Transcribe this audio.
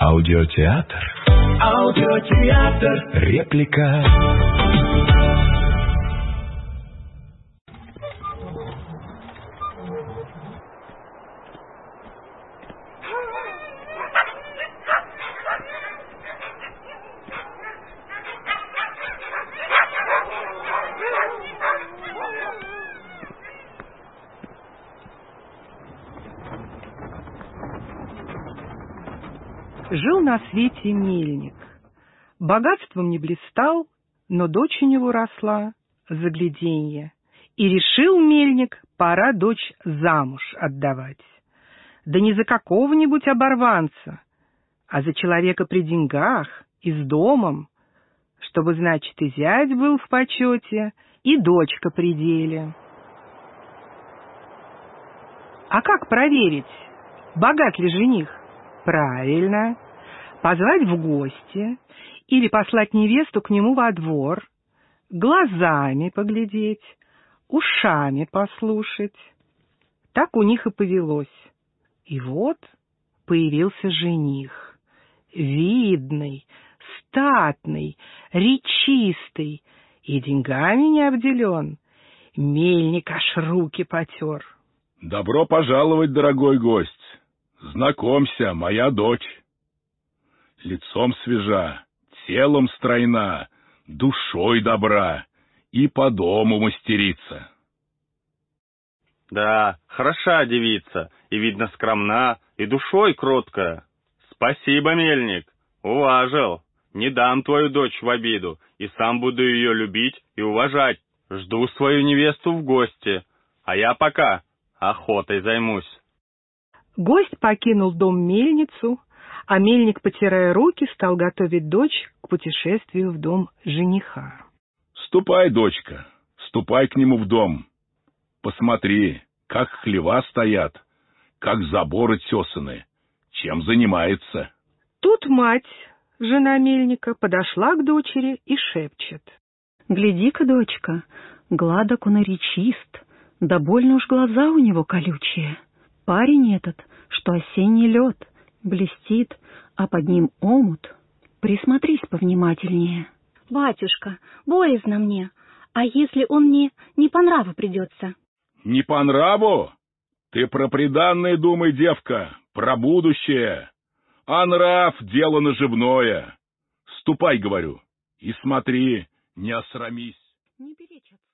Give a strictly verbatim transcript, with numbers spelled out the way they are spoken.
Аудиотеатр. Аудиотеатр. Реплика. Жил на свете мельник. Богатством не блистал, но дочь у него росла, загляденье. И решил мельник, пора дочь замуж отдавать. Да не за какого-нибудь оборванца, а за человека при деньгах и с домом, чтобы, значит, и зять был в почете, и дочка при деле. А как проверить, богат ли жених? Правильно, позвать в гости или послать невесту к нему во двор, глазами поглядеть, ушами послушать. Так у них и повелось. И вот появился жених, видный, статный, речистый и деньгами не обделен. Мельник аж руки потер. Добро пожаловать, дорогой гость. Знакомься, моя дочь. Лицом свежа, телом стройна, душой добра и по дому мастерица. Да, хороша девица, и, видно, скромна, и душой кроткая. Спасибо, мельник, уважил. Не дам твою дочь в обиду, и сам буду ее любить и уважать. Жду свою невесту в гости, а я пока охотой займусь. Гость покинул дом мельницу, а мельник, потирая руки, стал готовить дочь к путешествию в дом жениха. Ступай, дочка, ступай к нему в дом. Посмотри, как хлева стоят, как заборы тесаны, чем занимается. Тут мать, жена мельника, подошла к дочери и шепчет. Гляди-ка, дочка, гладок он и речист, да больно уж глаза у него колючие. Парень этот, что осенний лед, блестит, а под ним омут. Присмотрись повнимательнее. Батюшка, боязно мне, а если он мне не по нраву придется? Не по нраву? Ты про приданное думай, девка, про будущее. А нрав — дело наживное. Ступай, говорю, и смотри, не осрамись. Не перечь